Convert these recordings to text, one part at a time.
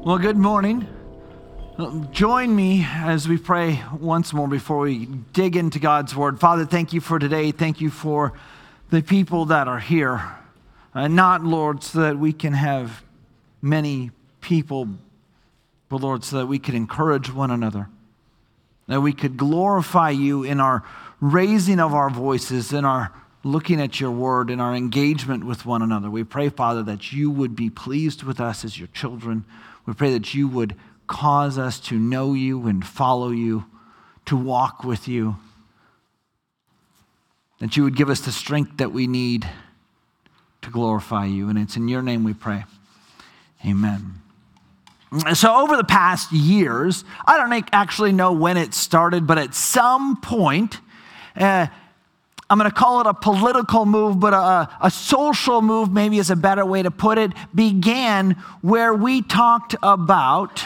Well, good morning. Join me as we pray once more before we dig into God's Word. Father, thank you for today. Thank you for the people that are here. Not, Lord, so that we can have many people, but, Lord, so that we could encourage one another, that we could glorify you in our raising of our voices, in our looking at your Word, in our engagement with one another. We pray, Father, that you would be pleased with us as your children. We pray that you would cause us to know you and follow you, to walk with you, that you would give us the strength that we need to glorify you. And it's in your name we pray. Amen. So over the past years, I don't actually know when it started, but at some point, I'm going to call it a political move, but a social move maybe is a better way to put it, began where we talked about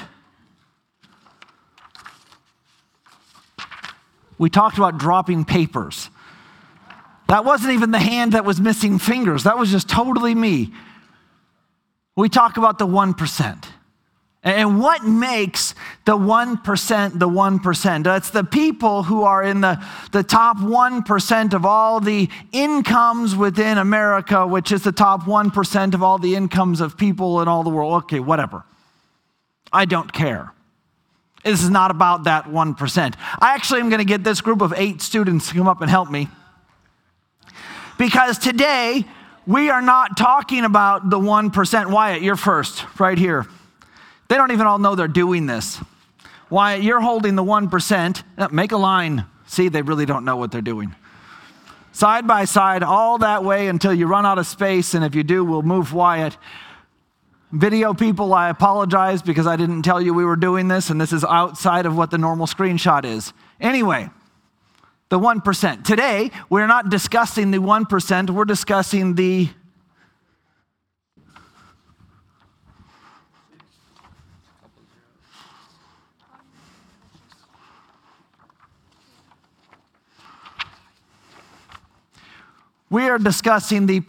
dropping papers. That wasn't even the hand that was missing fingers. That was just totally me. We talk about the 1%. And what makes the 1% the 1%? That's the people who are in the top 1% of all the incomes within America, which is the top 1% of all the incomes of people in all the world. Okay, whatever. I don't care. This is not about that 1%. I actually am going to get this group of 8 students to come up and help me. Because today, we are not talking about the 1%. Wyatt, you're first, right here. They don't even all know they're doing this. Wyatt, you're holding the 1%. Make a line. See, they really don't know what they're doing. Side by side, all that way until you run out of space, and if you do, we'll move Wyatt. Video people, I apologize because I didn't tell you we were doing this, and this is outside of what the normal screenshot is. Anyway, the 1%. Today, we're not discussing the 1%, we're discussing the We are discussing the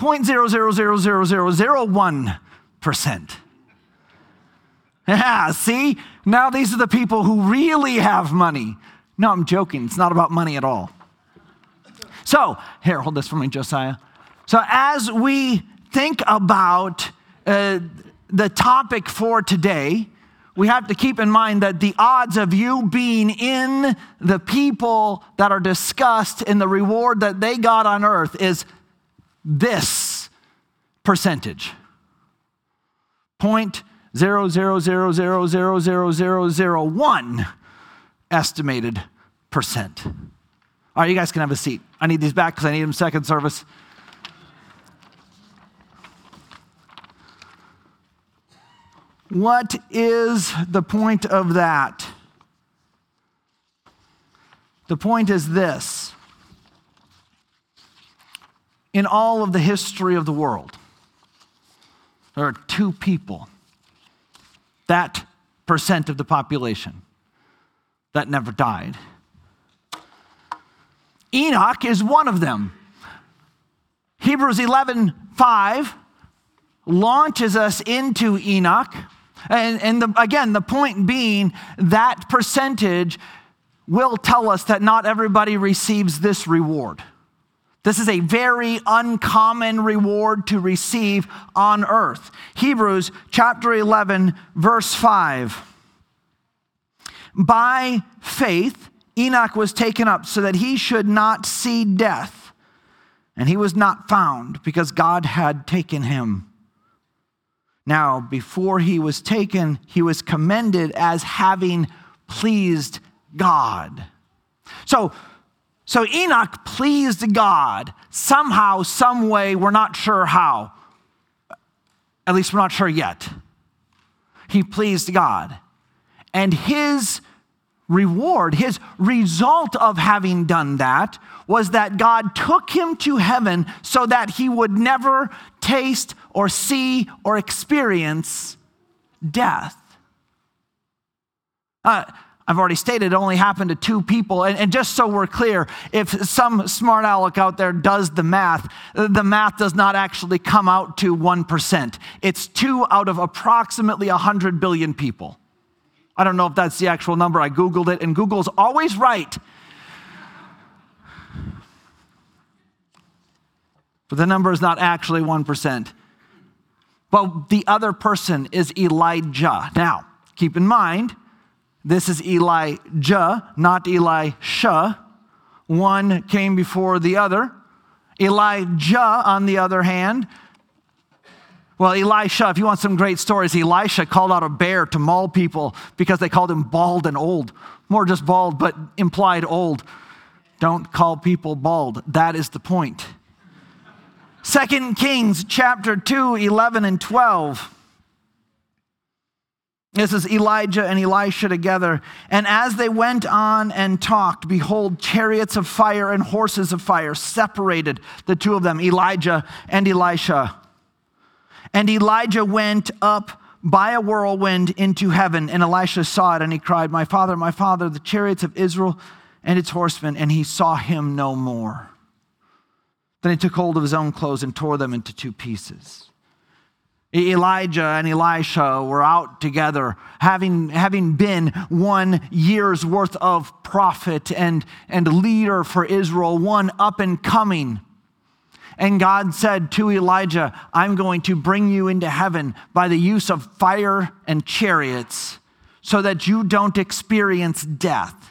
0.0000001%. Yeah, see? Now these are the people who really have money. No, I'm joking. It's not about money at all. So, here, hold this for me, Josiah. So as we think about the topic for today, we have to keep in mind that the odds of you being in the people that are discussed in the reward that they got on earth is this percentage. 0.000000001 estimated percent. All right, you guys can have a seat. I need these back because I need them second service. What is the point of that? The point is this. In all of the history of the world, there are 2 people, that percent of the population, that never died. Enoch is one of them. Hebrews 11:5 launches us into Enoch. And again, the point being that percentage will tell us that not everybody receives this reward. This is a very uncommon reward to receive on earth. Hebrews chapter 11, verse 5. By faith, Enoch was taken up so that he should not see death. And he was not found because God had taken him. Now, before he was taken, he was commended as having pleased God. So Enoch pleased God somehow, some way. We're not sure how. At least we're not sure yet. He pleased God. And his reward, his result of having done that was that God took him to heaven so that he would never taste or see or experience death. I've already stated it only happened to 2 people. And just so we're clear, if some smart aleck out there does the math does not actually come out to 1%. It's 2 out of approximately 100 billion people. I don't know if that's the actual number. I Googled it, and Google's always right. But the number is not actually 1%. But the other person is Elijah. Now, keep in mind, this is Elijah, not Elisha. One came before the other. Elijah, on the other hand, well, Elisha, if you want some great stories, Elisha called out a bear to maul people because they called him bald and old. More just bald, but implied old. Don't call people bald. That is the point. 2 Kings chapter 2, 11 and 12. This is Elijah and Elisha together. And as they went on and talked, behold, chariots of fire and horses of fire separated the 2 of them, Elijah and Elisha. And Elijah went up by a whirlwind into heaven, and Elisha saw it, and he cried, my father, the chariots of Israel and its horsemen, and he saw him no more. Then he took hold of his own clothes and tore them into 2 pieces. Elijah and Elisha were out together, having been 1 year's worth of prophet and leader for Israel, one up and coming. And God said to Elijah, I'm going to bring you into heaven by the use of fire and chariots so that you don't experience death.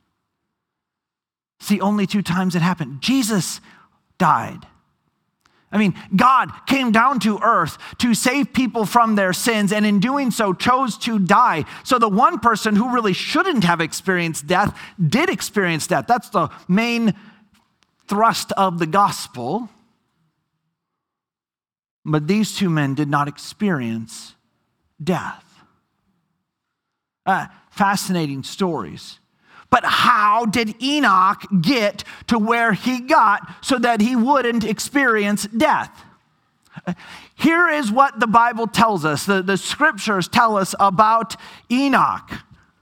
See, only 2 times it happened. Jesus died. I mean, God came down to earth to save people from their sins, and in doing so chose to die. So the one person who really shouldn't have experienced death did experience death. That's the main thrust of the gospel. But these 2 men did not experience death. Fascinating stories. But how did Enoch get to where he got so that he wouldn't experience death? Here is what the Bible tells us. The scriptures tell us about Enoch.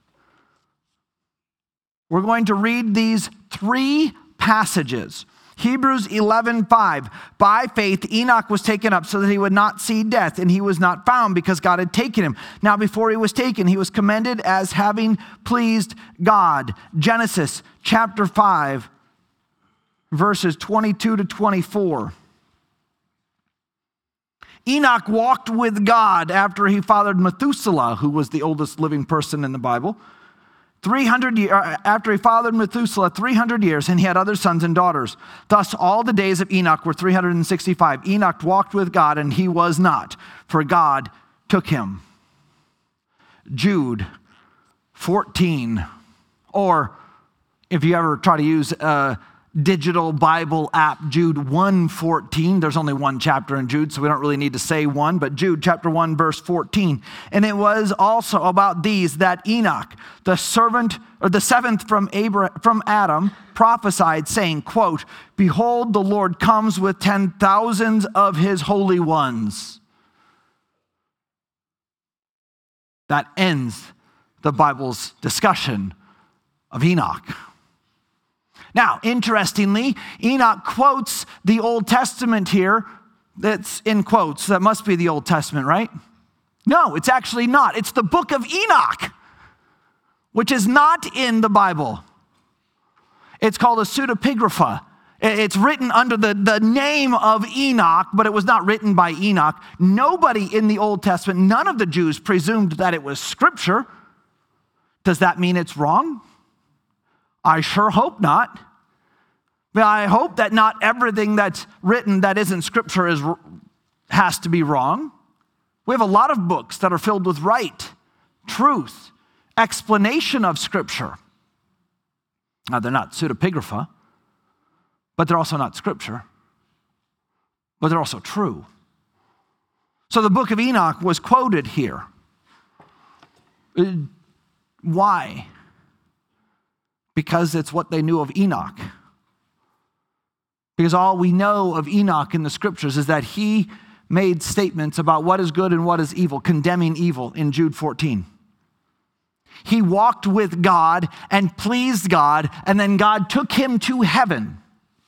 We're going to read these 3 passages. Hebrews 11:5. By faith, Enoch was taken up so that he would not see death, and he was not found because God had taken him. Now, before he was taken, he was commended as having pleased God. Genesis chapter 5, verses 22 to 24. Enoch walked with God after he fathered Methuselah, who was the oldest living person in the Bible. After he fathered Methuselah 300 years, and he had other sons and daughters. Thus all the days of Enoch were 365. Enoch walked with God, and he was not, for God took him. Jude 14, or if you ever try to use a digital Bible app, Jude 1:14. There's only 1 chapter in Jude, so we don't really need to say 1, but Jude chapter 1, verse 14. And it was also about these that Enoch, the 7th from Adam, prophesied, saying, quote, behold, the Lord comes with 10,000s of his holy ones. That ends the Bible's discussion of Enoch. Now, interestingly, Enoch quotes the Old Testament here. That's in quotes. That must be the Old Testament, right? No, it's actually not. It's the book of Enoch, which is not in the Bible. It's called a pseudepigrapha. It's written under the name of Enoch, but it was not written by Enoch. Nobody in the Old Testament, none of the Jews presumed that it was scripture. Does that mean it's wrong? I sure hope not. But I hope that not everything that's written that isn't scripture has to be wrong. We have a lot of books that are filled with right, truth, explanation of scripture. Now, they're not pseudepigrapha, but they're also not scripture. But they're also true. So the book of Enoch was quoted here. Why? Because it's what they knew of Enoch. Because all we know of Enoch in the scriptures is that he made statements about what is good and what is evil, condemning evil in Jude 14. He walked with God and pleased God, and then God took him to heaven.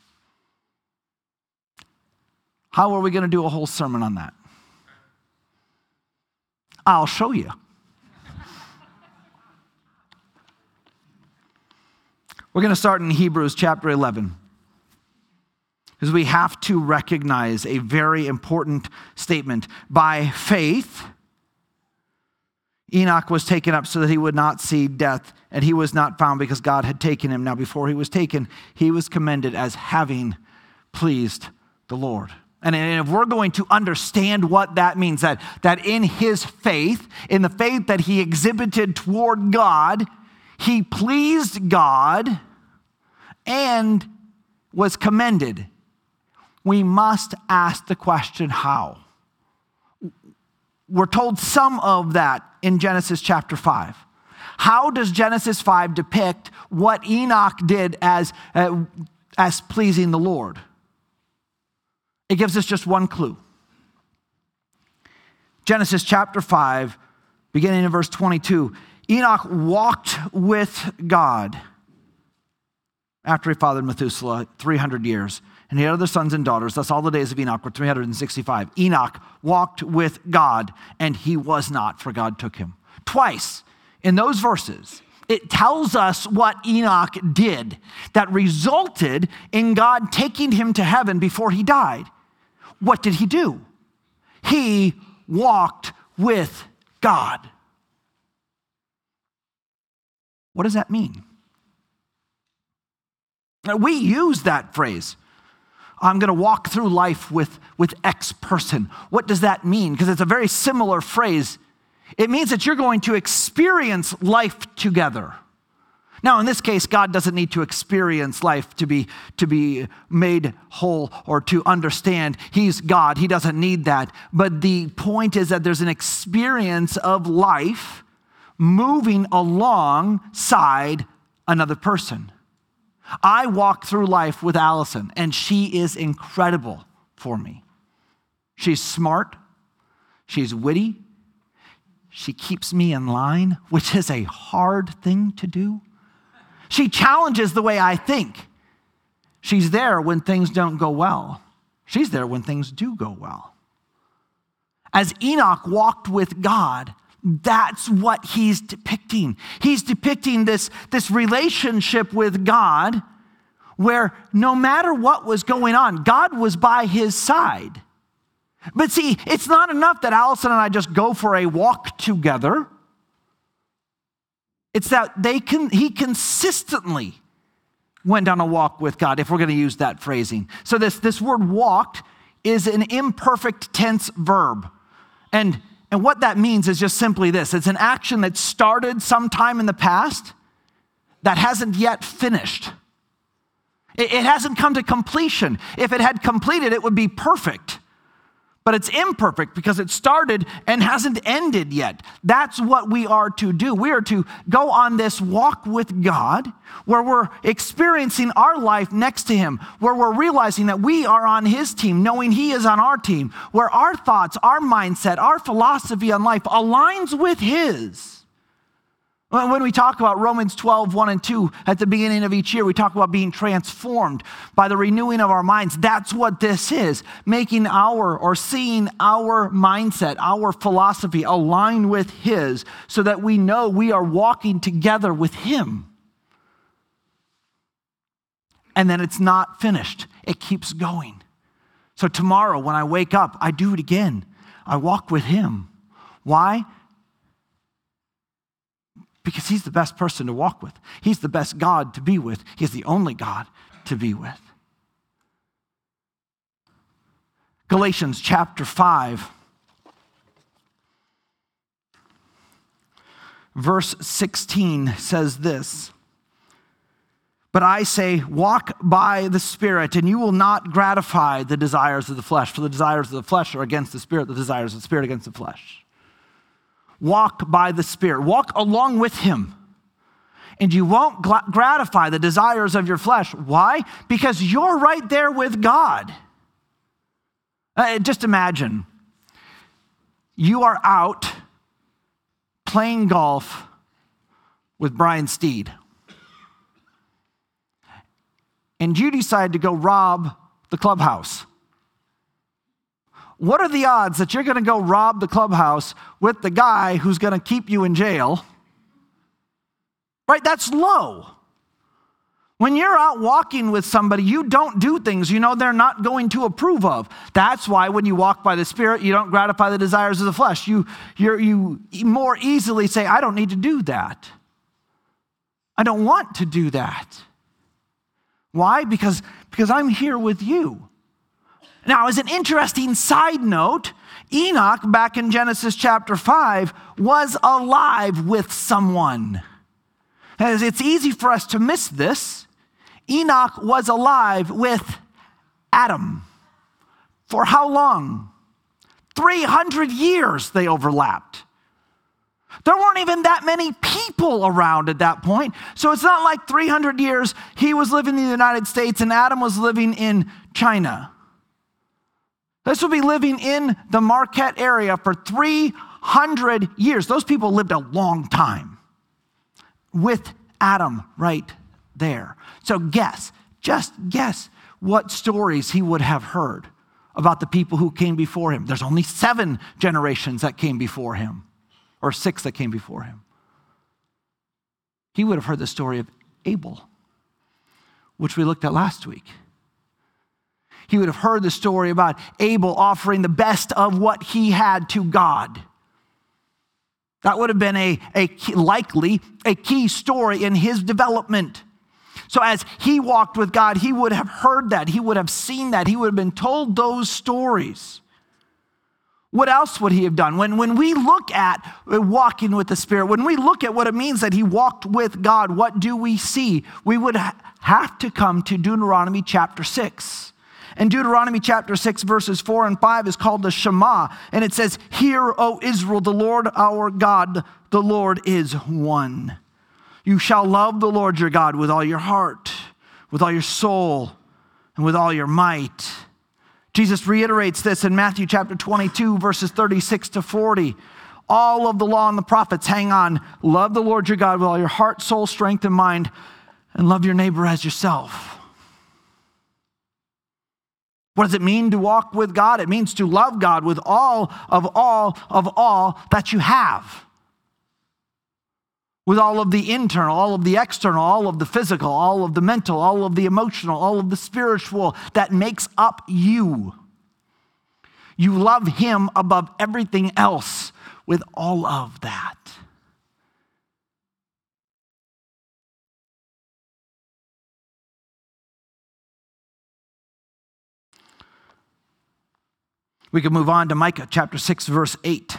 How are we going to do a whole sermon on that? I'll show you. We're going to start in Hebrews chapter 11. Because we have to recognize a very important statement. By faith, Enoch was taken up so that he would not see death, and he was not found because God had taken him. Now, before he was taken, he was commended as having pleased the Lord. And if we're going to understand what that means, that in his faith, in the faith that he exhibited toward God, he pleased God and was commended. We must ask the question, how? We're told some of that in Genesis chapter 5. How does Genesis 5 depict what Enoch did as pleasing the Lord? It gives us just one clue. Genesis chapter 5, beginning in verse 22, Enoch walked with God after he fathered Methuselah 300 years. And he had other sons and daughters. Thus all the days of Enoch were 365. Enoch walked with God, and he was not, for God took him. Twice in those verses, it tells us what Enoch did that resulted in God taking him to heaven before he died. What did he do? He walked with God. What does that mean? We use that phrase. I'm going to walk through life with X person. What does that mean? Because it's a very similar phrase. It means that you're going to experience life together. Now, in this case, God doesn't need to experience life to be made whole or to understand. He's God. He doesn't need that. But the point is that there's an experience of life moving alongside another person. I walk through life with Allison, and she is incredible for me. She's smart. She's witty. She keeps me in line, which is a hard thing to do. She challenges the way I think. She's there when things don't go well. She's there when things do go well. As Enoch walked with God, that's what he's depicting. He's depicting this relationship with God where no matter what was going on, God was by his side. But see, it's not enough that Allison and I just go for a walk together. It's that he consistently went on a walk with God, if we're going to use that phrasing. So this word walked is an imperfect tense verb. And what that means is just simply this. It's an action that started sometime in the past that hasn't yet finished. It hasn't come to completion. If it had completed, it would be perfect. But it's imperfect because it started and hasn't ended yet. That's what we are to do. We are to go on this walk with God where we're experiencing our life next to him, where we're realizing that we are on his team, knowing he is on our team, where our thoughts, our mindset, our philosophy on life aligns with his. When we talk about Romans 12, 1 and 2 at the beginning of each year, we talk about being transformed by the renewing of our minds. That's what this is, seeing our mindset, our philosophy align with his so that we know we are walking together with him. And then it's not finished. It keeps going. So tomorrow when I wake up, I do it again. I walk with him. Why? Because he's the best person to walk with. He's the best God to be with. He's the only God to be with. Galatians chapter 5, verse 16 says this. But I say, walk by the Spirit, and you will not gratify the desires of the flesh. For the desires of the flesh are against the Spirit, the desires of the Spirit against the flesh. Walk by the Spirit. Walk along with him. And you won't gratify the desires of your flesh. Why? Because you're right there with God. Just imagine. You are out playing golf with Brian Steed. And you decide to go rob the clubhouse. What are the odds that you're going to go rob the clubhouse with the guy who's going to keep you in jail? Right? That's low. When you're out walking with somebody, you don't do things you know they're not going to approve of. That's why when you walk by the Spirit, you don't gratify the desires of the flesh. You more easily say, I don't need to do that. I don't want to do that. Why? Because I'm here with you. Now, as an interesting side note, Enoch, back in Genesis chapter 5, was alive with someone. As it's easy for us to miss this, Enoch was alive with Adam. For how long? 300 years they overlapped. There weren't even that many people around at that point. So it's not like 300 years he was living in the United States and Adam was living in China. This would be living in the Marquette area for 300 years. Those people lived a long time with Adam right there. So just guess what stories he would have heard about the people who came before him. There's only 7 generations that came before him, or 6 that came before him. He would have heard the story of Abel, which we looked at last week. He would have heard the story about Abel offering the best of what he had to God. That would have been likely a key story in his development. So as he walked with God, he would have heard that. He would have seen that. He would have been told those stories. What else would he have done? When we look at walking with the Spirit, when we look at what it means that he walked with God, what do we see? We would have to come to Deuteronomy chapter 6. And Deuteronomy chapter 6, verses 4 and 5 is called the Shema. And it says, Hear, O Israel, the Lord our God, the Lord is one. You shall love the Lord your God with all your heart, with all your soul, and with all your might. Jesus reiterates this in Matthew chapter 22, verses 36 to 40. All of the law and the prophets hang on. Love the Lord your God with all your heart, soul, strength, and mind, and love your neighbor as yourself. What does it mean to walk with God? It means to love God with all that you have. With all of the internal, all of the external, all of the physical, all of the mental, all of the emotional, all of the spiritual that makes up you. You love him above everything else with all of that. We can move on to Micah chapter 6, verse 8.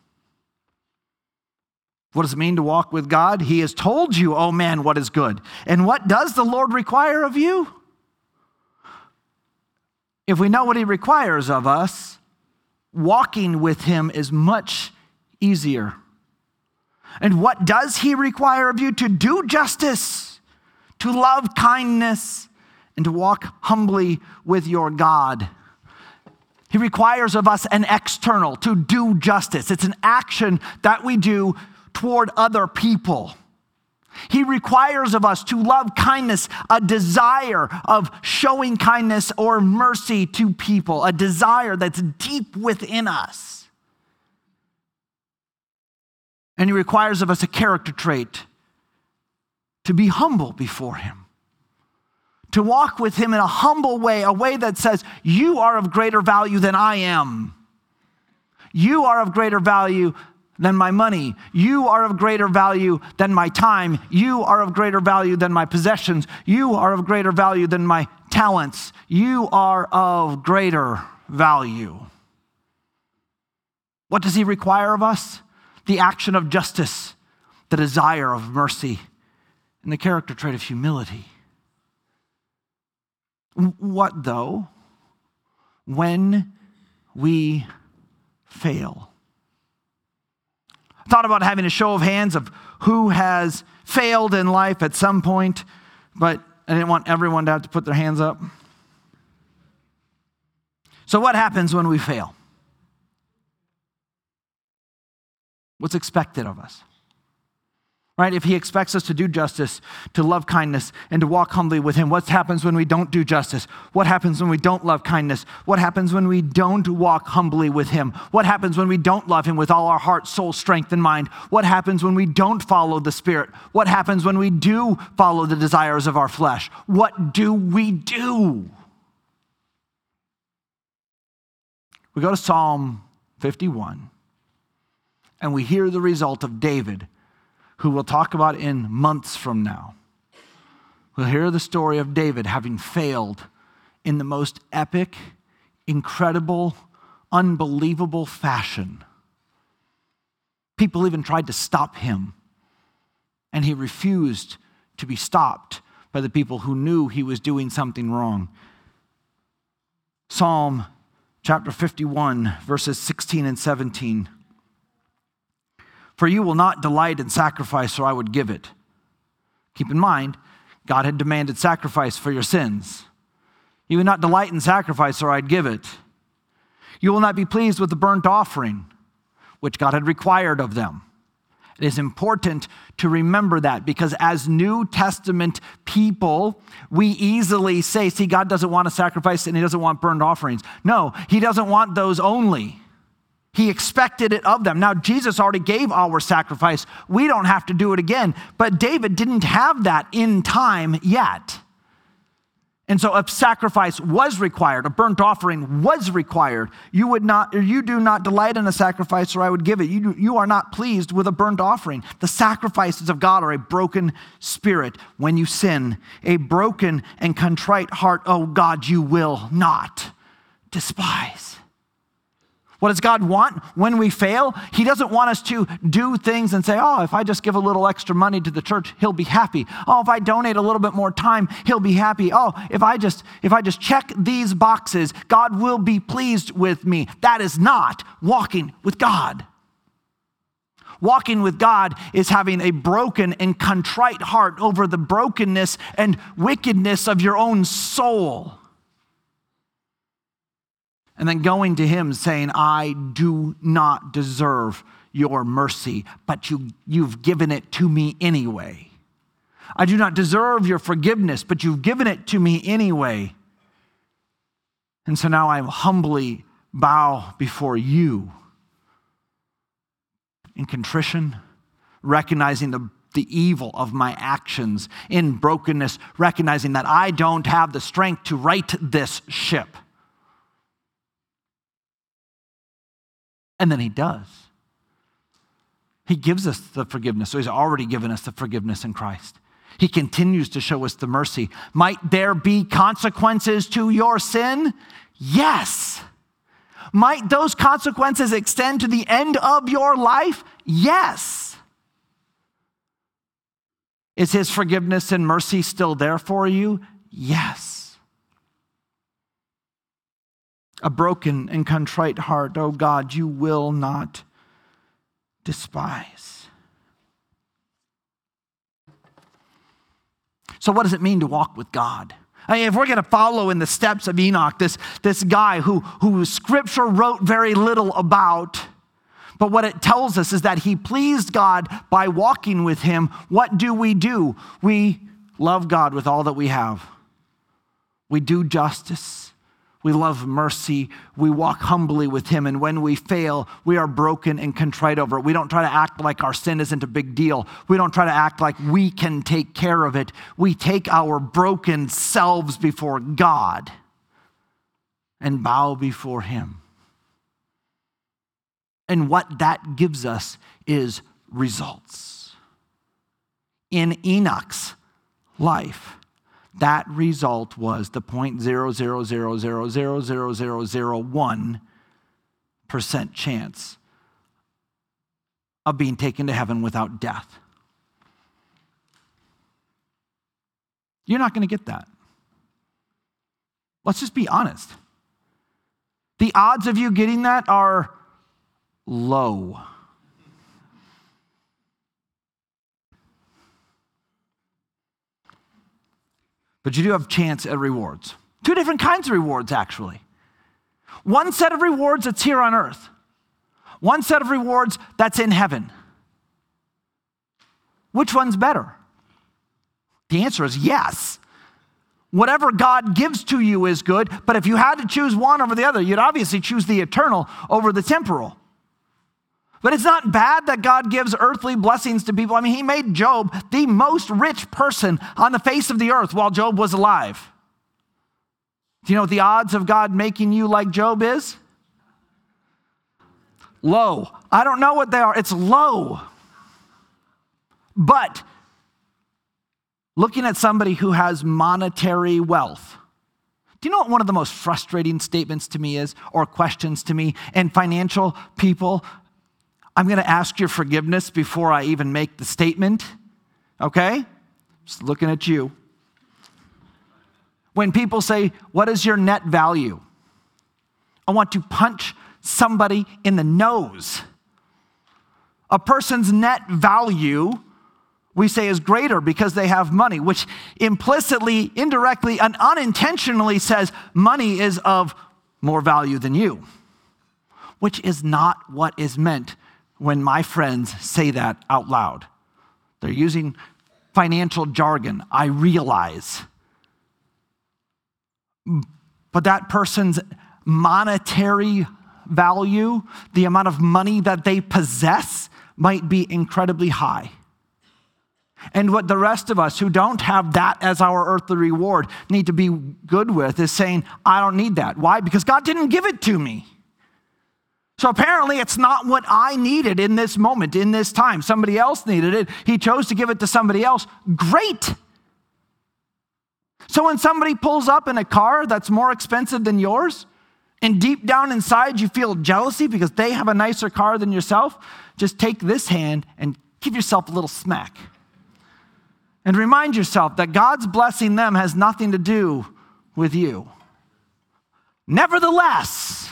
What does it mean to walk with God? He has told you, oh man, what is good. And what does the Lord require of you? If we know what he requires of us, walking with him is much easier. And what does he require of you? To do justice, to love kindness, and to walk humbly with your God. He requires of us an external, to do justice. It's an action that we do toward other people. He requires of us to love kindness, a desire of showing kindness or mercy to people, a desire that's deep within us. And he requires of us a character trait, to be humble before him. To walk with him in a humble way, a way that says, you are of greater value than I am. You are of greater value than my money. You are of greater value than my time. You are of greater value than my possessions. You are of greater value than my talents. You are of greater value. What does he require of us? The action of justice, the desire of mercy, and the character trait of humility. What though when we fail? I thought about having a show of hands of who has failed in life at some point, but I didn't want everyone to have to put their hands up. So what happens when we fail? What's expected of us? right? If he expects us to do justice, to love kindness, and to walk humbly with him, what happens when we don't do justice? What happens when we don't love kindness? What happens when we don't walk humbly with him? What happens when we don't love him with all our heart, soul, strength, and mind? What happens when we don't follow the Spirit? What happens when we do follow the desires of our flesh? What do we do? We go to Psalm 51, and we hear the result of David, who we'll talk about in months from now. We'll hear the story of David having failed in the most epic, incredible, unbelievable fashion. People even tried to stop him, and he refused to be stopped by the people who knew he was doing something wrong. Psalm chapter 51, verses 16 and 17. For you will not delight in sacrifice, or I would give it. Keep in mind, God had demanded sacrifice for your sins. You would not delight in sacrifice, or I'd give it. You will not be pleased with the burnt offering, which God had required of them. It is important to remember that, because as New Testament people, we easily say, see, God doesn't want a sacrifice and he doesn't want burnt offerings. No, he doesn't want those only. He expected it of them. Now, Jesus already gave our sacrifice. We don't have to do it again. But David didn't have that in time yet. And so a sacrifice was required. A burnt offering was required. You do not delight in a sacrifice, or I would give it. You are not pleased with a burnt offering. The sacrifices of God are a broken spirit when you sin. A broken and contrite heart, oh God, you will not despise. What does God want when we fail? He doesn't want us to do things and say, oh, if I just give a little extra money to the church, he'll be happy. Oh, if I donate a little bit more time, he'll be happy. Oh, if I just check these boxes, God will be pleased with me. That is not walking with God. Walking with God is having a broken and contrite heart over the brokenness and wickedness of your own soul. And then going to him saying, I do not deserve your mercy, but you've given it to me anyway. I do not deserve your forgiveness, but you've given it to me anyway. And so now I humbly bow before you in contrition, recognizing the evil of my actions, in brokenness, recognizing that I don't have the strength to right this ship. And then he does. He gives us the forgiveness. So he's already given us the forgiveness in Christ. He continues to show us the mercy. Might there be consequences to your sin? Yes. Might those consequences extend to the end of your life? Yes. Is his forgiveness and mercy still there for you? Yes. A broken and contrite heart, oh God, you will not despise. So what does it mean to walk with God? I mean, if we're going to follow in the steps of Enoch, this guy who Scripture wrote very little about, but what it tells us is that he pleased God by walking with him. What do? We love God with all that we have. We do justice. We love mercy. We walk humbly with him. And when we fail, we are broken and contrite over it. We don't try to act like our sin isn't a big deal. We don't try to act like we can take care of it. We take our broken selves before God and bow before him. And what that gives us is results. In Enoch's life, that result was the 0.000000001% chance of being taken to heaven without death. You're not going to get that. Let's just be honest. The odds of you getting that are low. But you do have chance at rewards. Two different kinds of rewards, actually. One set of rewards that's here on earth. One set of rewards that's in heaven. Which one's better? The answer is yes. Whatever God gives to you is good, but if you had to choose one over the other, you'd obviously choose the eternal over the temporal. But it's not bad that God gives earthly blessings to people. I mean, he made Job the most rich person on the face of the earth while Job was alive. Do you know what the odds of God making you like Job is? Low. I don't know what they are. It's low. But looking at somebody who has monetary wealth, do you know what one of the most frustrating statements to me is, or questions to me, and financial people? I'm going to ask your forgiveness before I even make the statement, okay? Just looking at you. When people say, what is your net value? I want to punch somebody in the nose. A person's net value, we say, is greater because they have money, which implicitly, indirectly, and unintentionally says money is of more value than you, which is not what is meant when my friends say that out loud. They're using financial jargon, I realize. But that person's monetary value, the amount of money that they possess, might be incredibly high. And what the rest of us who don't have that as our earthly reward need to be good with is saying, I don't need that. Why? Because God didn't give it to me. So apparently it's not what I needed in this moment, in this time. Somebody else needed it. He chose to give it to somebody else. Great. So when somebody pulls up in a car that's more expensive than yours, and deep down inside you feel jealousy because they have a nicer car than yourself, just take this hand and give yourself a little smack. And remind yourself that God's blessing them has nothing to do with you. Nevertheless,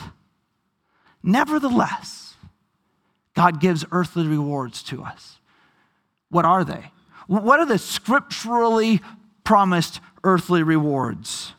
God gives earthly rewards to us. What are they? What are the scripturally promised earthly rewards?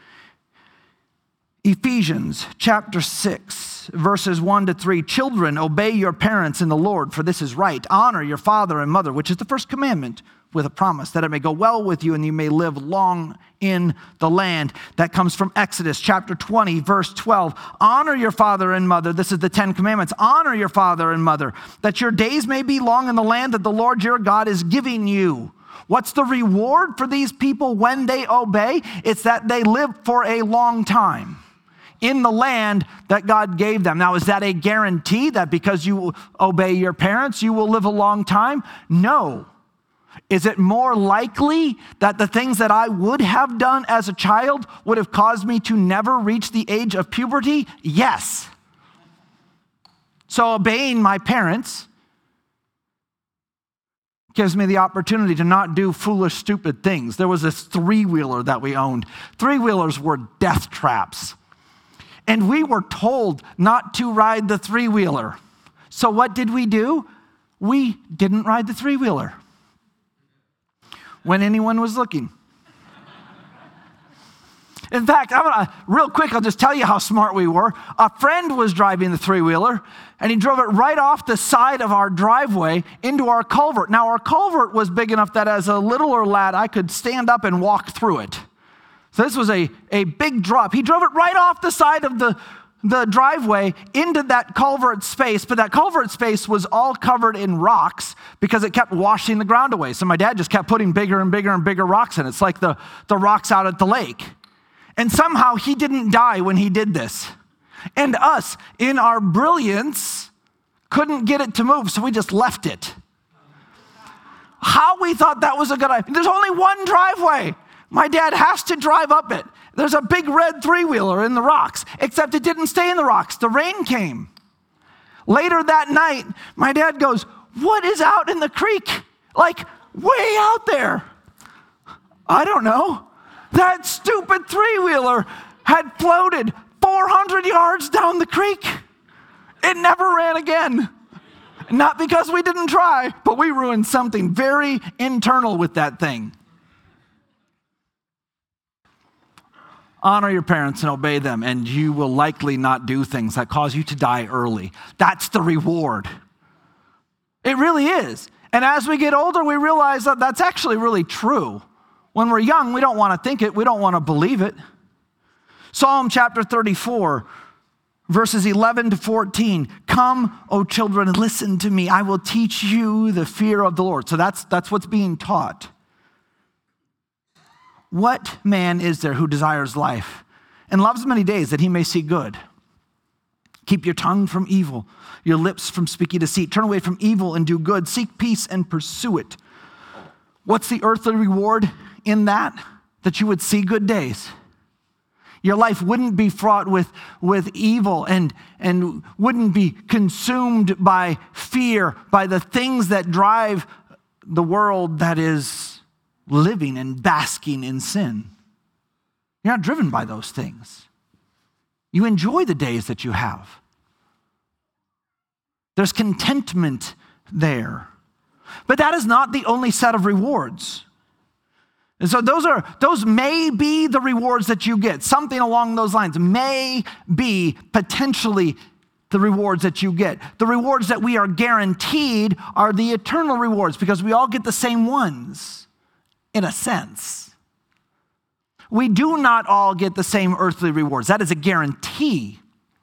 Ephesians chapter 6, verses 1-3. Children, obey your parents in the Lord, for this is right. Honor your father and mother, which is the first commandment, with a promise that it may go well with you and you may live long in the land. That comes from Exodus chapter 20, verse 12. Honor your father and mother. This is the 10 commandments. Honor your father and mother, that your days may be long in the land that the Lord your God is giving you. What's the reward for these people when they obey? It's that they live for a long time in the land that God gave them. Now, is that a guarantee that because you obey your parents, you will live a long time? No. Is it more likely that the things that I would have done as a child would have caused me to never reach the age of puberty? Yes. So obeying my parents gives me the opportunity to not do foolish, stupid things. There was this three-wheeler that we owned. Three-wheelers were death traps. And we were told not to ride the three-wheeler. So what did we do? We didn't ride the three-wheeler when anyone was looking. In fact, real quick, I'll just tell you how smart we were. A friend was driving the three-wheeler, and he drove it right off the side of our driveway into our culvert. Now, our culvert was big enough that as a littler lad, I could stand up and walk through it. So this was a big drop. He drove it right off the side of the driveway into that culvert space, but that culvert space was all covered in rocks because it kept washing the ground away. So my dad just kept putting bigger and bigger and bigger rocks in it. It's like the rocks out at the lake. And somehow he didn't die when he did this. And us, in our brilliance, couldn't get it to move, so we just left it. How we thought that was a good idea. There's only one driveway. My dad has to drive up it. There's a big red three-wheeler in the rocks, except it didn't stay in the rocks. The rain came. Later that night, my dad goes, what is out in the creek? Like, way out there. I don't know. That stupid three-wheeler had floated 400 yards down the creek. It never ran again. Not because we didn't try, but we ruined something very internal with that thing. Honor your parents and obey them, and you will likely not do things that cause you to die early. That's the reward. It really is. And as we get older, we realize that that's actually really true. When we're young, we don't want to think it. We don't want to believe it. Psalm chapter 34, verses 11 to 14. Come, O children, and listen to me. I will teach you the fear of the Lord. So that's what's being taught. What man is there who desires life and loves many days that he may see good? Keep your tongue from evil, your lips from speaking deceit. Turn away from evil and do good. Seek peace and pursue it. What's the earthly reward in that? That you would see good days. Your life wouldn't be fraught with evil and wouldn't be consumed by fear, by the things that drive the world that is living and basking in sin. You're not driven by those things. You enjoy the days that you have. There's contentment there. But that is not the only set of rewards. And so those may be the rewards that you get. Something along those lines may be potentially the rewards that you get. The rewards that we are guaranteed are the eternal rewards because we all get the same ones, in a sense. We do not all get the same earthly rewards. That is a guarantee.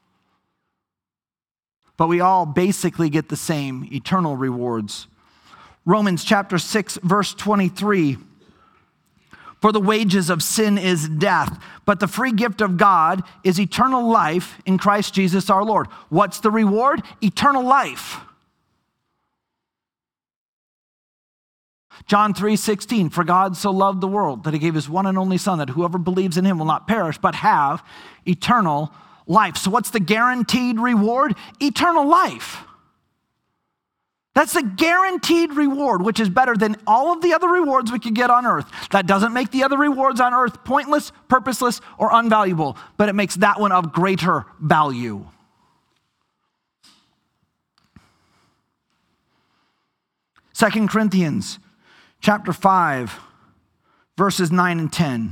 But we all basically get the same eternal rewards. Romans chapter 6, verse 23. For the wages of sin is death, but the free gift of God is eternal life in Christ Jesus our Lord. What's the reward? Eternal life. John 3:16, for God so loved the world that he gave his one and only Son, that whoever believes in him will not perish, but have eternal life. So what's the guaranteed reward? Eternal life. That's a guaranteed reward, which is better than all of the other rewards we could get on earth. That doesn't make the other rewards on earth pointless, purposeless, or unvaluable, but it makes that one of greater value. Second Corinthians chapter 5, verses 9 and 10.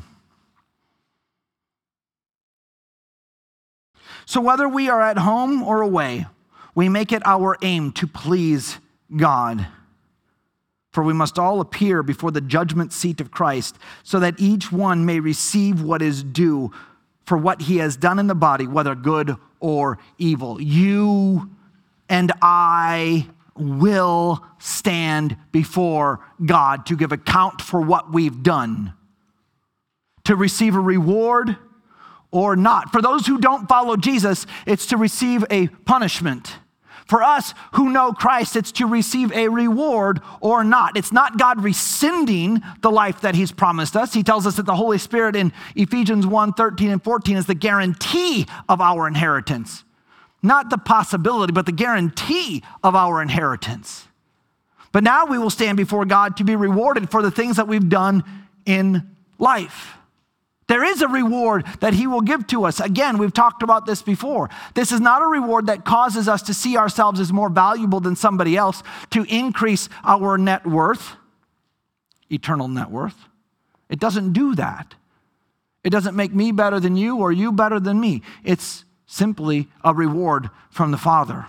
So whether we are at home or away, we make it our aim to please God. For we must all appear before the judgment seat of Christ, so that each one may receive what is due for what he has done in the body, whether good or evil. You and I will stand before God to give account for what we've done, to receive a reward or not. For those who don't follow Jesus, it's to receive a punishment. For us who know Christ, it's to receive a reward or not. It's not God rescinding the life that he's promised us. He tells us that the Holy Spirit in Ephesians 1, 13 and 14 is the guarantee of our inheritance. Not the possibility, but the guarantee of our inheritance. But now we will stand before God to be rewarded for the things that we've done in life. There is a reward that he will give to us. Again, we've talked about this before. This is not a reward that causes us to see ourselves as more valuable than somebody else, to increase our net worth, eternal net worth. It doesn't do that. It doesn't make me better than you or you better than me. It's simply a reward from the Father.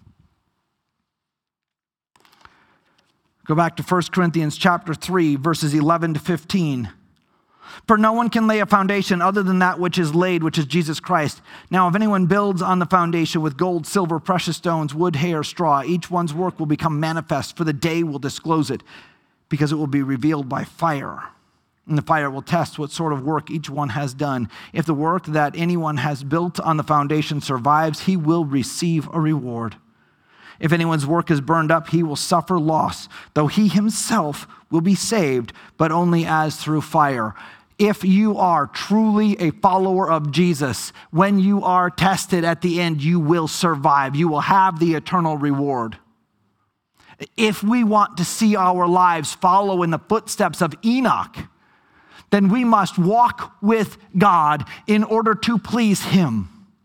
Go back to 1 Corinthians chapter 3, verses 11 to 15. For no one can lay a foundation other than that which is laid, which is Jesus Christ. Now, if anyone builds on the foundation with gold, silver, precious stones, wood, hay, or straw, each one's work will become manifest, for the day will disclose it, because it will be revealed by fire. And the fire will test what sort of work each one has done. If the work that anyone has built on the foundation survives, he will receive a reward. If anyone's work is burned up, he will suffer loss, though he himself will be saved, but only as through fire. If you are truly a follower of Jesus, when you are tested at the end, you will survive. You will have the eternal reward. If we want to see our lives follow in the footsteps of Enoch, then we must walk with God in order to please him.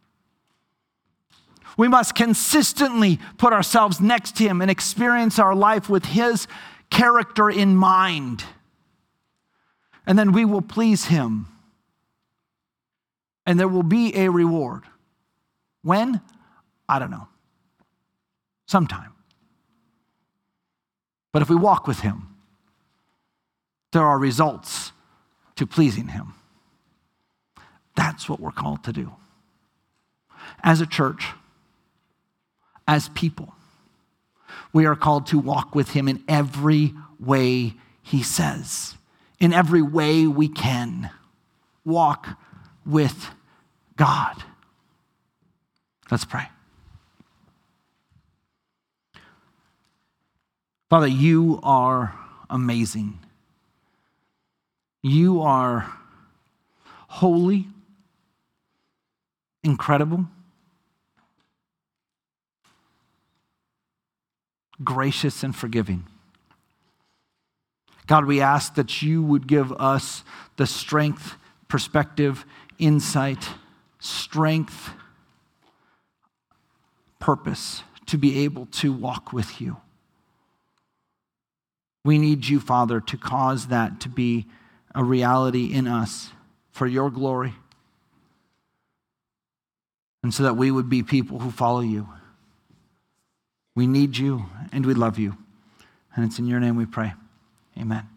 We must consistently put ourselves next to him and experience our life with his character in mind. And then we will please him. And there will be a reward. When? I don't know. Sometime. But if we walk with him, there are results to pleasing him. That's what we're called to do. As a church, as people, we are called to walk with him in every way he says. In every way we can walk with God. Let's pray. Father, you are amazing. You are holy, incredible, gracious, and forgiving. God, we ask that you would give us the strength, perspective, insight, strength, purpose to be able to walk with you. We need you, Father, to cause that to be a reality in us for your glory, and so that we would be people who follow you. We need you and we love you. And it's in your name we pray. Amen.